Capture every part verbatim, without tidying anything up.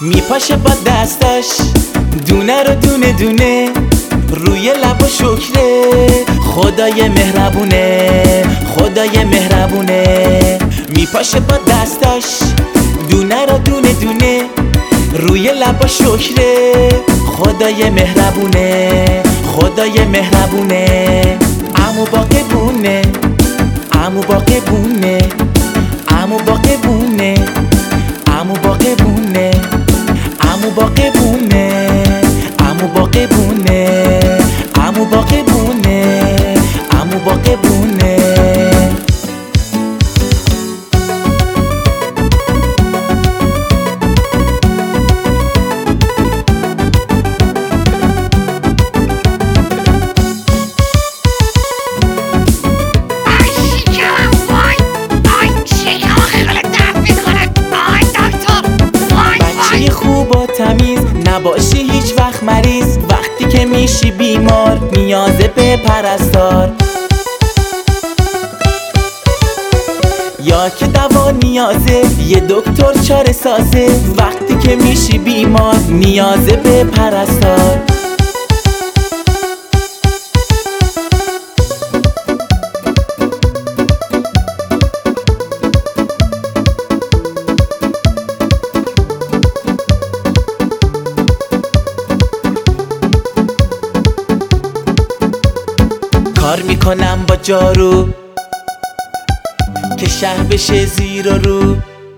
میپاشه با دستاش دونه رو دونه دونه، روی لب و شکره خدای مهربونه، خدای مهربونه. میپاشه با دستاش دونه رو دونه دونه، روی لب و شکره خدای مهربونه، خدای مهربونه. عمو باغبونه، عمو باغبونه، عمو باغبونه، عمو باغبونه، عمو باغبونه، عمو باغبونه، عمو باغبونه، عمو باغبونه. تمیز نباشی هیچ وقت مریض، وقتی که میشی بیمار نیازه به پرستار، یا که دوا نیازه یه دکتر چاره سازه، وقتی که میشی بیمار نیازه به پرستار. کار میکنم با جارو که شهر بشه زیر و رو،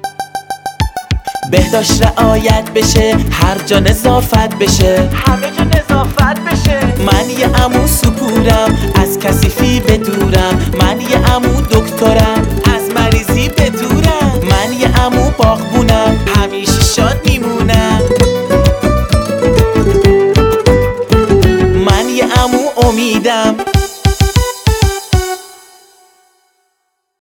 بهداشت رعایت بشه، هر جا نظافت بشه، همه جا نظافت بشه. من یه عمو سپورم از کثیفی بدورم، من یه عمو دکترم از مریضی بدورم، من یه عمو باغبونم همیشه شاد میمونم، من یه عمو امیدم